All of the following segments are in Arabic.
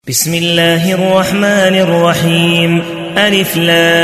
بسم الله الرحمن الرحيم. ألف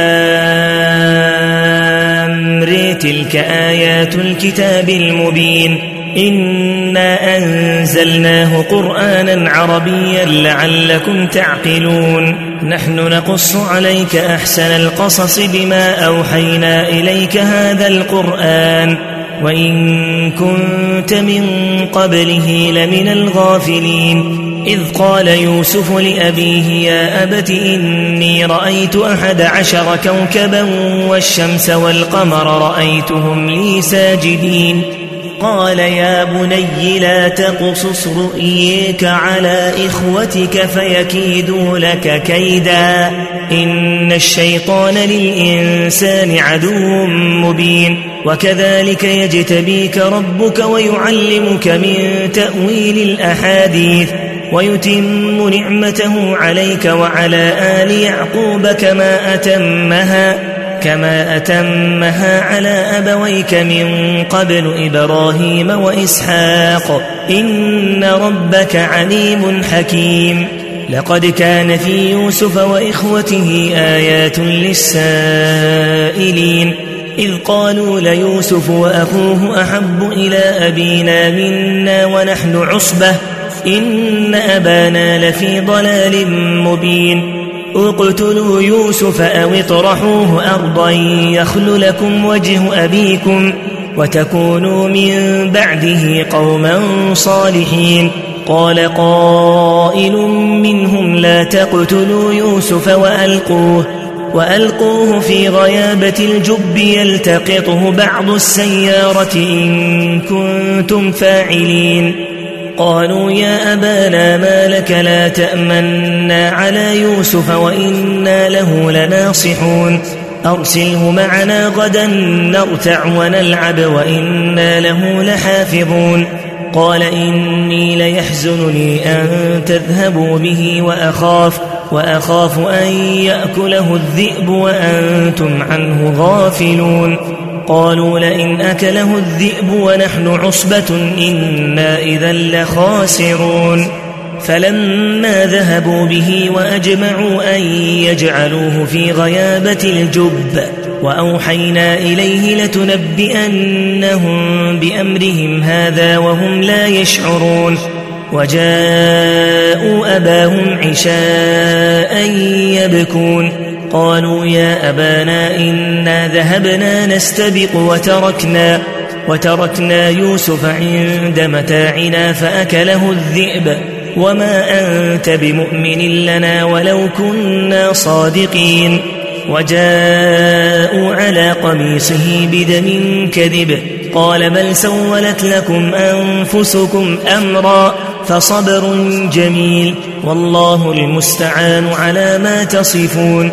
لام ر تلك آيات الكتاب المبين إنا أنزلناه قرآنا عربيا لعلكم تعقلون. نحن نقص عليك أحسن القصص بما أوحينا إليك هذا القرآن وإن كنت من قبله لمن الغافلين. إذ قال يوسف لأبيه يا أبت إني رأيت 11 كوكبا والشمس والقمر رأيتهم لي ساجدين. قال يا بني لا تقصص رؤيك على إخوتك فيكيدوا لك كيدا إن الشيطان للإنسان عدو مبين. وكذلك يجتبيك ربك ويعلمك من تأويل الأحاديث ويتم نعمته عليك وعلى آل يعقوب كما أتمها على أبويك من قبل إبراهيم وإسحاق إن ربك عليم حكيم. لقد كان في يوسف وإخوته آيات للسائلين إذ قالوا ليوسف وأخوه أحب إلى أبينا منا ونحن عصبة إن أبانا لفي ضلال مبين. اقتلوا يوسف أو اطرحوه أرضا يخل لكم وجه أبيكم وتكونوا من بعده قوما صالحين. قال قائل منهم لا تقتلوا يوسف وألقوه في غيابة الجب يلتقطه بعض السيارة إن كنتم فاعلين. قالوا يا أبانا ما لك لا تأمنا على يوسف وإنا له لناصحون أرسله معنا غدا نرتع ونلعب وإنا له لحافظون. قال إني ليحزنني أن تذهبوا به وأخاف أن يأكله الذئب وأنتم عنه غافلون. قالوا لئن أكله الذئب ونحن عصبة إنا إذا لخاسرون. فلما ذهبوا به وأجمعوا أن يجعلوه في غيابة الجب وأوحينا إليه لتنبئنهم بأمرهم هذا وهم لا يشعرون. وجاءوا أباهم عشاء يبكون قالوا يا أبانا إنا ذهبنا نستبق وتركنا يوسف عند متاعنا فأكله الذئب وما أنت بمؤمن لنا ولو كنا صادقين. وجاءوا على قميصه بدم كذب قال بل سولت لكم أنفسكم أمرا فصبر جميل والله المستعان على ما تصفون.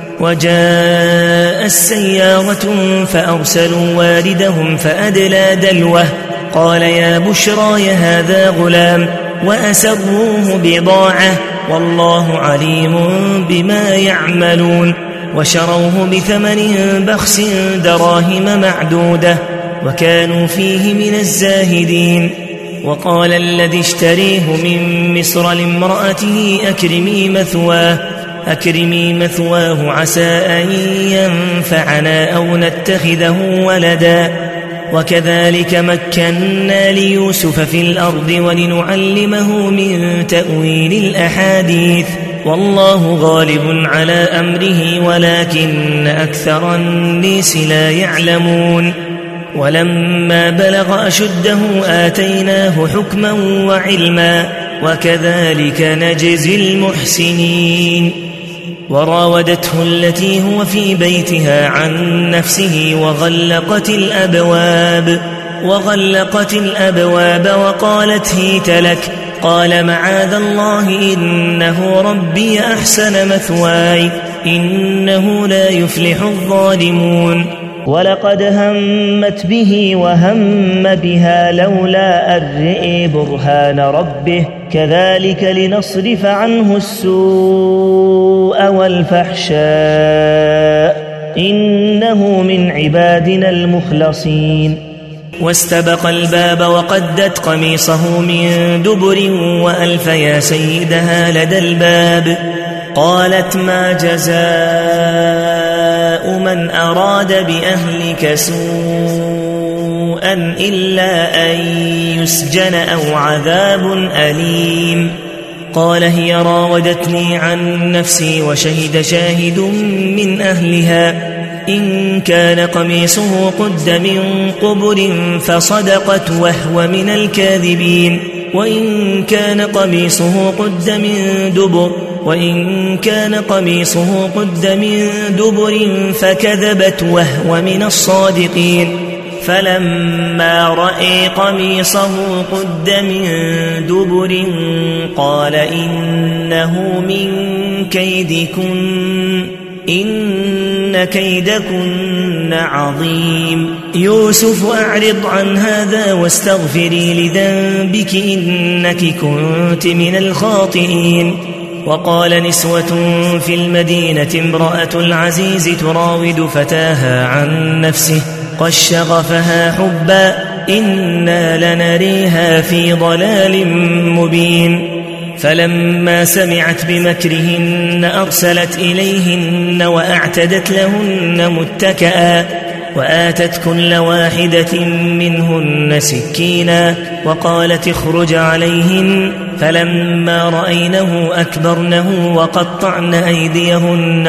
وجاء السيارة فأرسلوا واردهم فأدلى دلوه قال يا بشرى هذا غلام وأسروه بضاعة والله عليم بما يعملون. وشروه بثمن بخس دراهم معدودة وكانوا فيه من الزاهدين. وقال الذي اشتريه من مصر لامرأته أكرمي مثواه عسى أن ينفعنا أو نتخذه ولدا. وكذلك مكنا ليوسف في الأرض ولنعلمه من تأويل الأحاديث والله غالب على أمره ولكن أكثر الناس لا يعلمون. ولما بلغ أشده آتيناه حكما وعلما وكذلك نجزي المحسنين. وراودته التي هو في بيتها عن نفسه وغلقت الأبواب وقالت هيت لك قال معاذ الله إنه ربي أحسن مثواي إنه لا يفلح الظالمون. ولقد همت به وهم بها لولا أن رئي برهان ربه كذلك لنصرف عنه السوء والفحشاء إنه من عبادنا المخلصين. واستبق الباب وقدت قميصه من دبر وألف يا سيدها لدى الباب. قالت ما جزاء من أراد بأهلك سوءا إلا أن يسجن أو عذاب أليم. قال هي راودتني عن نفسي وشهد شاهد من أهلها إن كان قميصه قد من قبر فصدقت وهو من الكاذبين وإن كان قميصه قد من دبر فكذبت وهو من الصادقين. فلما رأى قميصه قد من دبر قال إنه من كيدكن إن كيدكن عظيم. يوسف أعرض عن هذا واستغفري لذنبك إنك كنت من الخاطئين. وقال نسوة في المدينة امرأة العزيز تراود فتاها عن نفسه قد شغفها حبا إنا لنريها في ضلال مبين. فلما سمعت بمكرهن أرسلت إليهن وأعتدت لهن متكئا وآتت كل واحدة منهن سكينا وقالت اخرج عليهن. فلما رأينه أكبرنه وقطعن أيديهن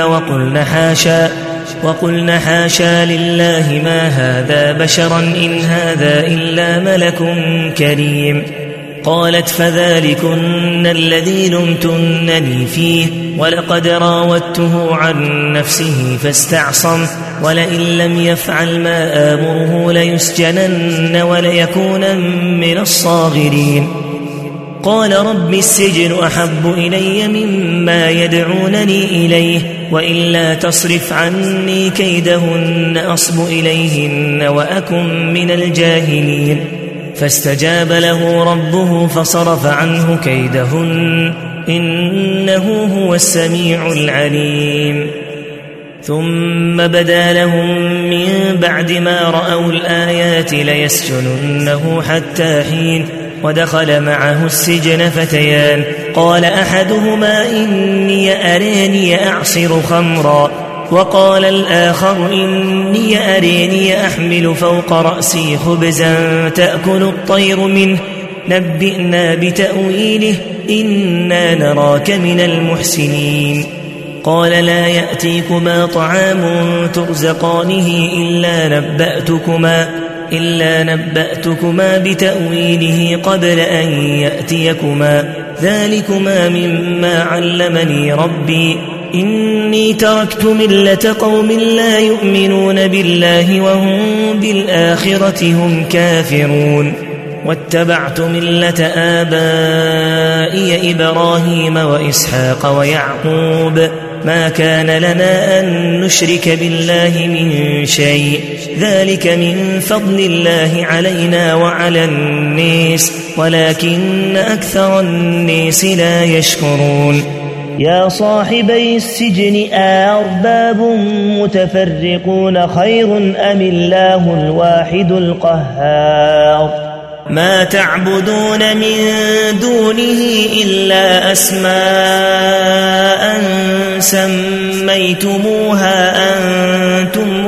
وقلن حاشا لله ما هذا بشرا إن هذا إلا ملك كريم. قالت فذلكن الذي لمتنني فيه ولقد راودته عن نفسه فاستعصم ولئن لم يفعل ما آمره ليسجنن وليكون من الصاغرين. قال رب السجن أحب إلي مما يدعونني إليه وإلا تصرف عني كيدهن أصب إليهن وأكن من الجاهلين. فاستجاب له ربه فصرف عنه كيدهن إنه هو السميع العليم. ثم بدا لهم من بعد ما رأوا الآيات ليسجننه حتى حين. ودخل معه السجن فتيان قال أحدهما إني أراني أعصر خمرا وقال الآخر إني أراني أحمل فوق رأسي خبزا تأكل الطير منه نبئنا بتأويله إنا نراك من المحسنين. قال لا يأتيكما طعام ترزقانه إلا نبأتكما بتأويله قبل أن يأتيكما ذلكما مما علمني ربي إني تركت ملة قوم لا يؤمنون بالله وهم بالآخرة هم كافرون واتبعت ملة آبائي إبراهيم وإسحاق ويعقوب ما كان لنا أن نشرك بالله من شيء ذلك من فضل الله علينا وعلى الناس ولكن أكثر الناس لا يشكرون. يا صاحبي السجن أأرباب متفرقون خير أم الله الواحد القهار. ما تعبدون من دونه إلا أسماء سميتموها أنتم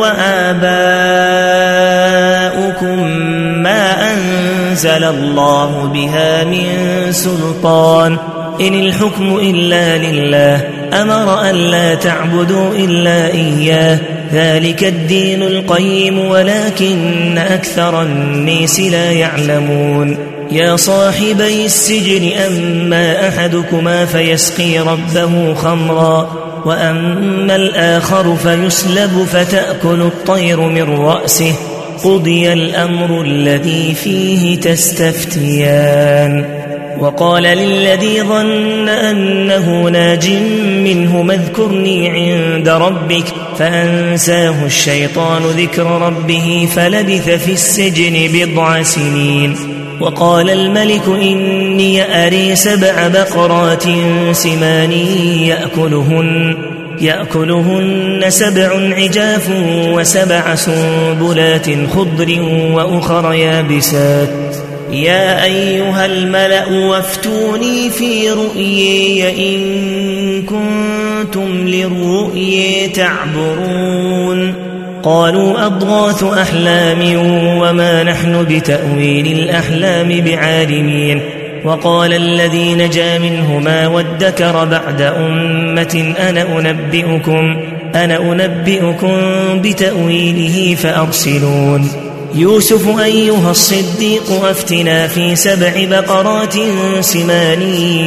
وآباؤكم ما أنزل الله بها من سلطان إن الحكم إلا لله أمر أن لا تعبدوا إلا إياه ذلك الدين القيم ولكن أكثر الناس لا يعلمون. يا صاحبي السجن أما أحدكما فيسقي ربه خمرا وأما الآخر فيسلب فتأكل الطير من رأسه قضي الأمر الذي فيه تستفتيان. وقال للذي ظن أنه ناج منه اذكرني عند ربك فأنساه الشيطان ذكر ربه فلبث في السجن 7 سنين. وقال الملك إني أري 7 بقرات سمان يأكلهن يأكلهن 7 عجاف و7 سنبلات خضر وأخر يابسات يا أيها الملأ وافتوني في رؤيي إن كنتم للرؤيا تعبرون قالوا أضغاث أحلام وما نحن بتأويل الأحلام بعالمين وقال الذي نجا منهما وادكر بعد أمة أنا أنبئكم بتأويله فأرسلون يوسف أيها الصديق أفتنا في 7 بقرات سمان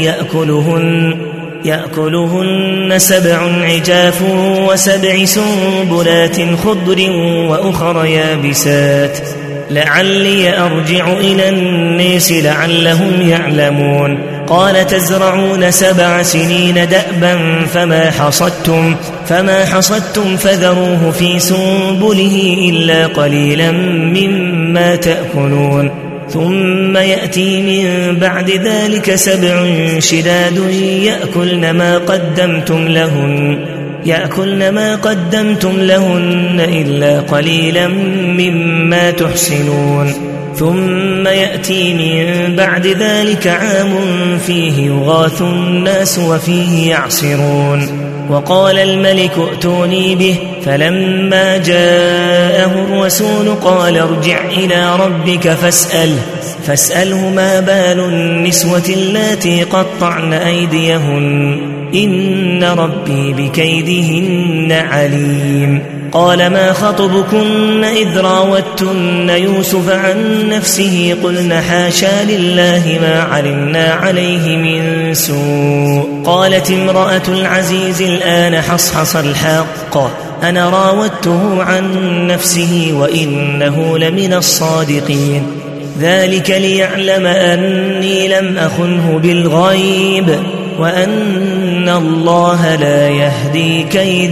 يأكلهن 7 عجاف و7 سنبلات خضر وأخر يابسات لعلي أرجع إلى الناس لعلهم يعلمون قال تزرعون 7 سنين دأبا فما حصدتم فذروه في سنبله إلا قليلا مما تأكلون ثم يأتي من بعد ذلك 7 شداد يأكلن ما قدمتم لهن إلا قليلا مما تحسنون ثم يأتي من بعد ذلك عام فيه يغاث الناس وفيه يعصرون وقال الملك ائتوني به فلما جاءه الرسول قال ارجع إلى ربك فاسأله ما بال النسوة اللاتي قطعن أيديهن إن ربي بكيدهن عليم قال ما خطبكن إذ راوتن يوسف عن نفسه قلن حاشا لله ما علمنا عليه من سوء قالت امرأة العزيز الآن حصحص الحق أنا راودته عن نفسه وإنه لمن الصادقين ذلك ليعلم أني لم أخنه بالغيب وأن الله لا يهدي كيد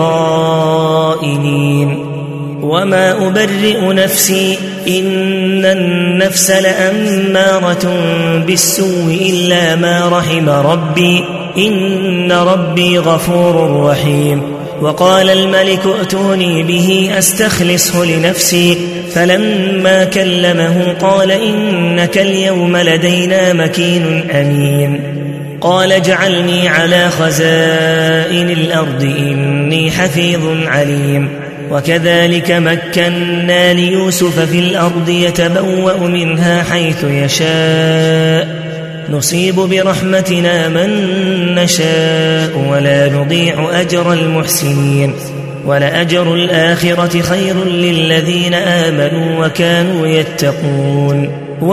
الخائنين وما أبرئ نفسي إن النفس لأمارة بالسوء إلا ما رحم ربي إن ربي غفور رحيم وقال الملك ائتوني به أستخلصه لنفسي فلما كلمه قال إنك اليوم لدينا مكين أمين قال اجعلني على خزائن الأرض إني حفيظ عليم وكذلك مكنا ليوسف في الأرض يتبوأ منها حيث يشاء نصيب برحمتنا من نشاء ولا نضيع أجر المحسنين ولأجر الآخرة خير للذين آمنوا وكانوا يتقون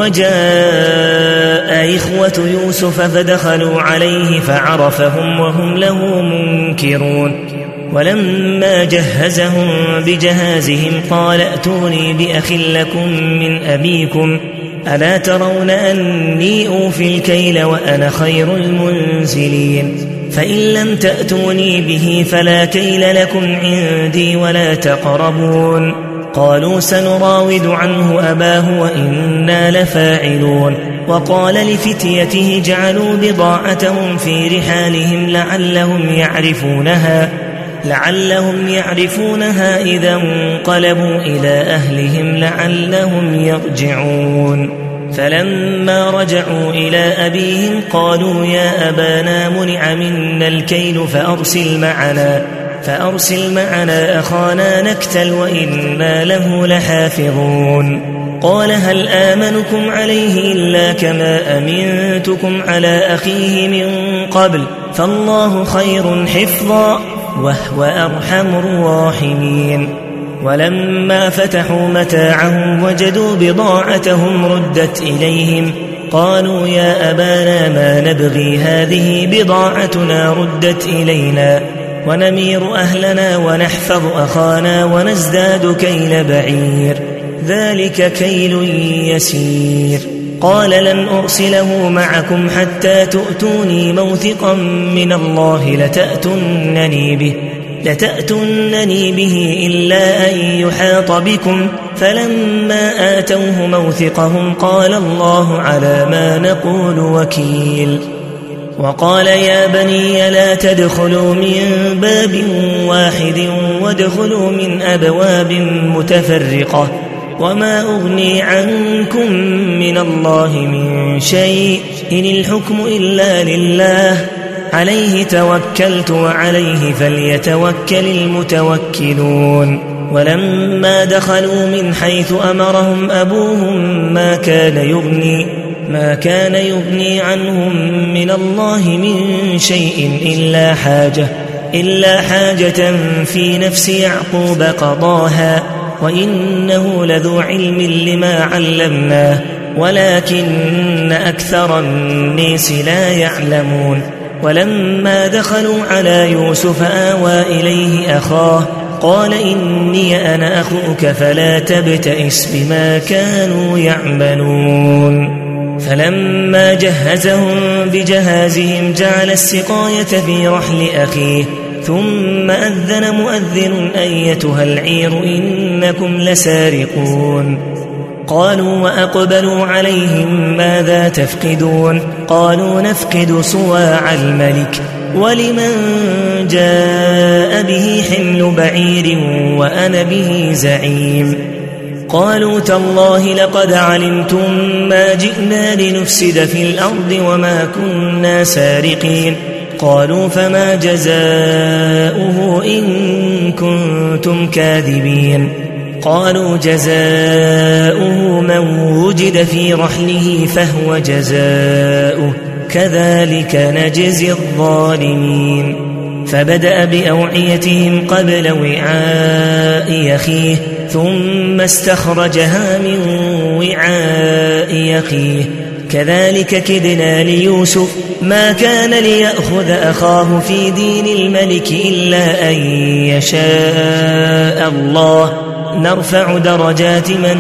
وجاء إخوة يوسف فدخلوا عليه فعرفهم وهم له منكرون ولما جهزهم بجهازهم قال ائتوني بأخ لكم من أبيكم ألا ترون أني أوفي الكيل وأنا خير المنزلين فإن لم تأتوني به فلا كيل لكم عندي ولا تقربون قالوا سنراود عنه أباه وإنا لفاعلون وقال لفتيته جعلوا بضاعتهم في رحالهم لعلهم يعرفونها إذا انقلبوا إلى أهلهم لعلهم يرجعون فلما رجعوا إلى أبيهم قالوا يا أبانا منع منا الكيل فأرسل معنا أخانا نكتل وإنا له لحافظون قال هل آمنكم عليه إلا كما أمنتكم على أخيه من قبل فالله خير حفظا وهو أرحم الراحمين ولما فتحوا متاعهم وجدوا بضاعتهم ردت إليهم قالوا يا أبانا ما نبغي هذه بضاعتنا ردت إلينا ونمير أهلنا ونحفظ أخانا ونزداد كيل بعير ذلك كيل يسير قال لن أرسله معكم حتى تؤتوني موثقا من الله لتأتونني به إلا أن يحاط بكم فلما آتوه موثقهم قال الله على ما نقول وكيل وقال يا بني لا تدخلوا من باب واحد وادخلوا من أبواب متفرقة وما أغني عنكم من الله من شيء إن الحكم إلا لله عليه توكلت وعليه فليتوكل المتوكلون. ولما دخلوا من حيث أمرهم أبوهم ما كان يغني عنهم من الله من شيء إلا حاجة في نفس يعقوب قضاها وإنه لذو علم لما علمناه ولكن أكثر الناس لا يعلمون. ولما دخلوا على يوسف آوى إليه أخاه قال إني أنا أخوك فلا تبتئس بما كانوا يعملون. فلما جهزهم بجهازهم جعل السقاية في رحل أخيه ثم أذن مؤذن أيتها العير إنكم لسارقون. قالوا وأقبلوا عليهم ماذا تفقدون قالوا نفقد صواع الملك ولمن جاء به حمل بعير وأنا به زعيم. قالوا تالله لقد علمتم ما جئنا لنفسد في الأرض وما كنا سارقين. قالوا فما جزاؤه إن كنتم كاذبين. قالوا جزاؤه من وجد في رحله فهو جزاؤه كذلك نجزي الظالمين. فبدأ بأوعيتهم قبل وعاء أخيه ثم استخرجها من وعاء أخيه كذلك كدنا ليوسف ما كان ليأخذ أخاه في دين الملك إلا أن يشاء الله نرفع درجات من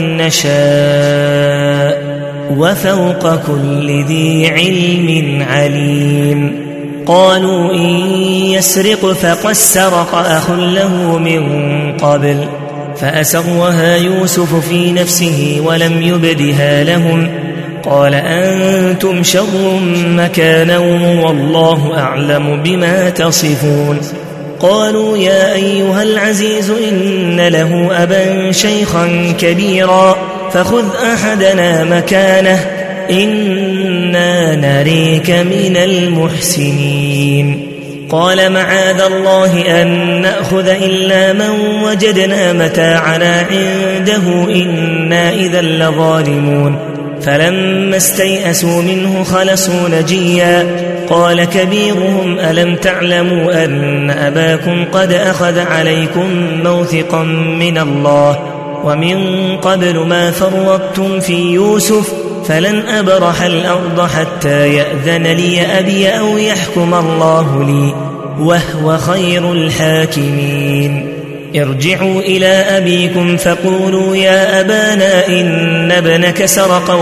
نشاء وفوق كل ذي علم عليم. قالوا إن يسرق فقد سرق أخ له من قبل فأسرها يوسف في نفسه ولم يبدها لهم قال أنتم شر مكانا والله أعلم بما تصفون. قالوا يا أيها العزيز إن له أبا شيخا كبيرا فخذ أحدنا مكانه إنا نريك من المحسنين. قال معاذ الله أن نأخذ إلا من وجدنا متاعنا عنده إنا إذا لظالمون. فلما استيئسوا منه خلصوا نجيا قال كبيرهم ألم تعلموا أن أباكم قد أخذ عليكم موثقا من الله ومن قبل ما فرطتم في يوسف فلن أبرح الأرض حتى يأذن لي أبي أو يحكم الله لي وهو خير الحاكمين. ارجعوا إلى أبيكم فقولوا يا أبانا إن ابنك سرق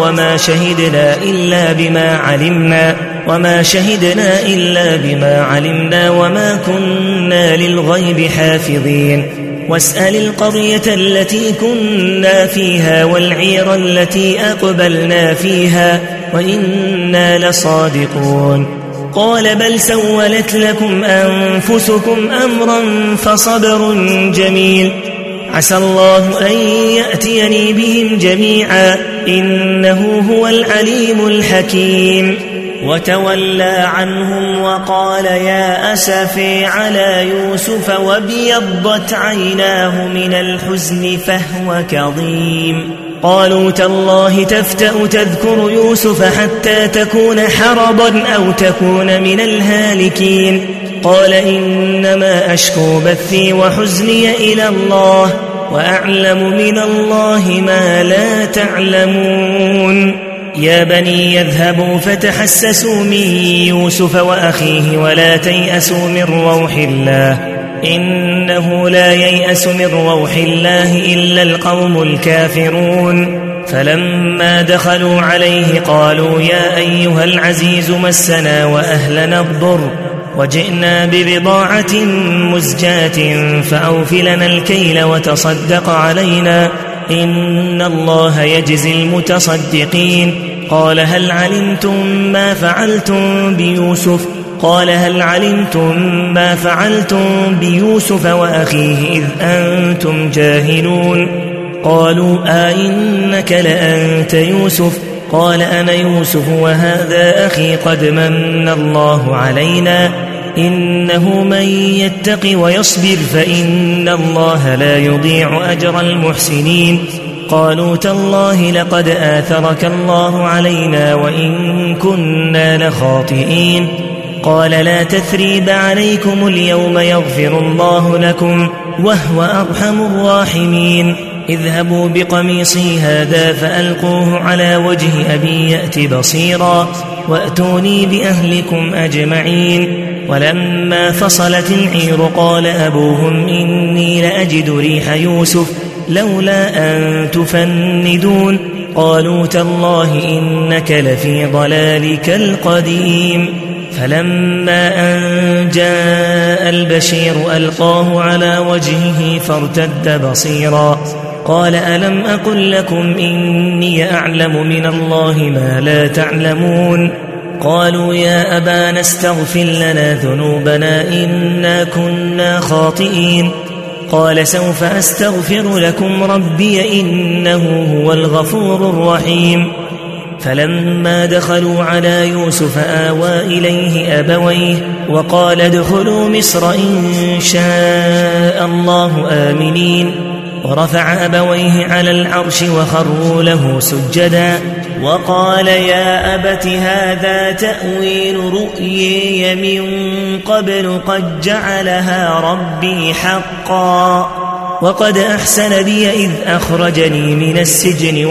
وما شهدنا إلا بما علمنا وما كنا للغيب حافظين. واسأل القرية التي كنا فيها والعير التي أقبلنا فيها وإنا لصادقون. قال بل سولت لكم أنفسكم أمرا فصبر جميل عسى الله أن يأتيني بهم جميعا إنه هو العليم الحكيم. وتولى عنهم وقال يا أسفي على يوسف وابيضت عيناه من الحزن فهو كظيم. قالوا تالله تفتأ تذكر يوسف حتى تكون حرضا أو تكون من الهالكين. قال إنما أشكو بثي وحزني إلى الله وأعلم من الله ما لا تعلمون. يا بني يذهبوا فتحسسوا من يوسف وأخيه ولا تيأسوا من روح الله إنه لا ييأس من روح الله إلا القوم الكافرون. فلما دخلوا عليه قالوا يا أيها العزيز مسنا وأهلنا الضر وجئنا ببضاعة مزجاة فأوف لنا الكيل وتصدق علينا إن الله يجزي المتصدقين. قال هل علمتم ما فعلتم بيوسف قال هل علمتم ما فعلتم بيوسف وأخيه إذ أنتم جاهلون قالوا إنك لأنت يوسف قال أنا يوسف وهذا أخي قد من الله علينا إنه من يتق ويصبر فإن الله لا يضيع أجر المحسنين قالوا تالله لقد آثرك الله علينا وإن كنا لخاطئين قال لا تثريب عليكم اليوم يغفر الله لكم وهو أرحم الراحمين اذهبوا بقميصي هذا فألقوه على وجه أبي يأت بصيرا وأتوني بأهلكم أجمعين ولما فصلت العير قال أبوهم إني لأجد ريح يوسف لولا أن تفندون قالوا تالله إنك لفي ضلالك القديم فلما أن جاء البشير ألقاه على وجهه فارتد بصيرا قال ألم أقل لكم إني أعلم من الله ما لا تعلمون قالوا يا أبانا استغفر لنا ذنوبنا إنا كنا خاطئين قال سوف أستغفر لكم ربي إنه هو الغفور الرحيم فلما دخلوا على يوسف آوى إليه أبويه وقال ادخلوا مصر إن شاء الله آمنين ورفع أبويه على العرش وخروا له سجدا وقال يا أبت هذا تأويل رؤيي من قبل قد جعلها ربي حقا وقد أحسن بي إذ أخرجني من السجن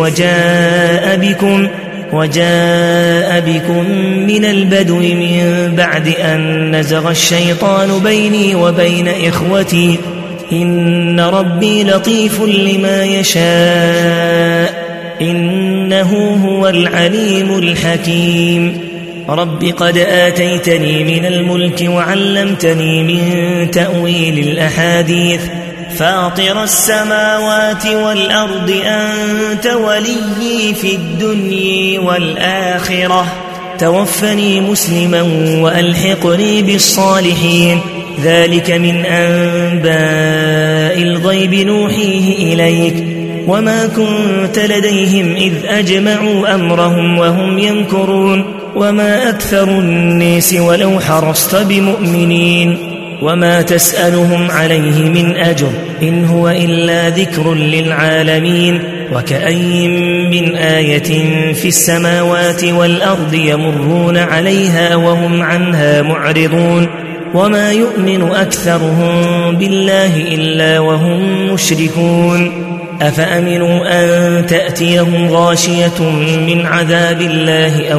وجاء بكم من البدو من بعد أن نزغ الشيطان بيني وبين إخوتي إن ربي لطيف لما يشاء إنه هو العليم الحكيم رب قد آتيتني من الملك وعلمتني من تأويل الأحاديث فاطر السماوات والأرض أنت وليي في الدنيا والآخرة توفني مسلما وألحقني بالصالحين ذلك من أنباء الغيب نوحيه إليك وما كنت لديهم إذ أجمعوا أمرهم وهم يمكرون وما أكثر الناس ولو حرصت بمؤمنين وما تسألهم عليه من أجر إن هو إلا ذكر للعالمين وكأي من آية في السماوات والأرض يمرون عليها وهم عنها معرضون وما يؤمن أكثرهم بالله إلا وهم مشركون أفأمنوا أن تأتيهم غاشية من عذاب الله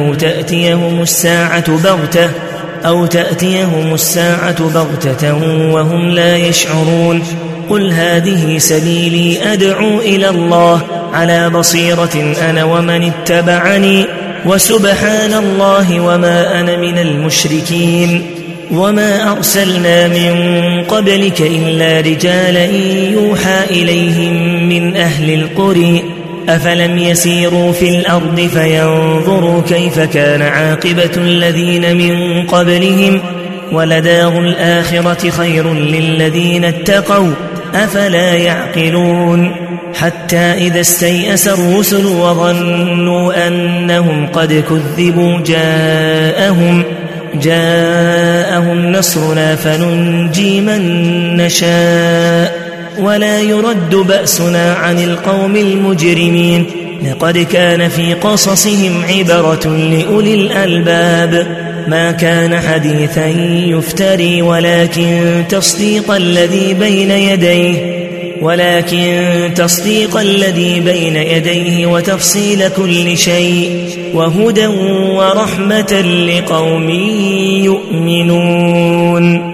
أو تأتيهم الساعة بغتة وهم لا يشعرون قل هذه سبيلي أدعو إلى الله على بصيرة أنا ومن اتبعني وسبحان الله وما أنا من المشركين وما أرسلنا من قبلك إلا رجالا يوحى إليهم من أهل القرى أفلم يسيروا في الأرض فينظروا كيف كان عاقبة الذين من قبلهم ولدار الآخرة خير للذين اتقوا أفلا يعقلون حتى إذا استيأس الرسل وظنوا أنهم قد كذبوا جاءهم نصرنا فننجي من نشاء ولا يرد بأسنا عن القوم المجرمين لقد كان في قصصهم عبرة لأولي الألباب ما كان حديثا يفتري ولكن تصديق الذي بين يديه وتفصيل كل شيء وهدى ورحمة لقوم يؤمنون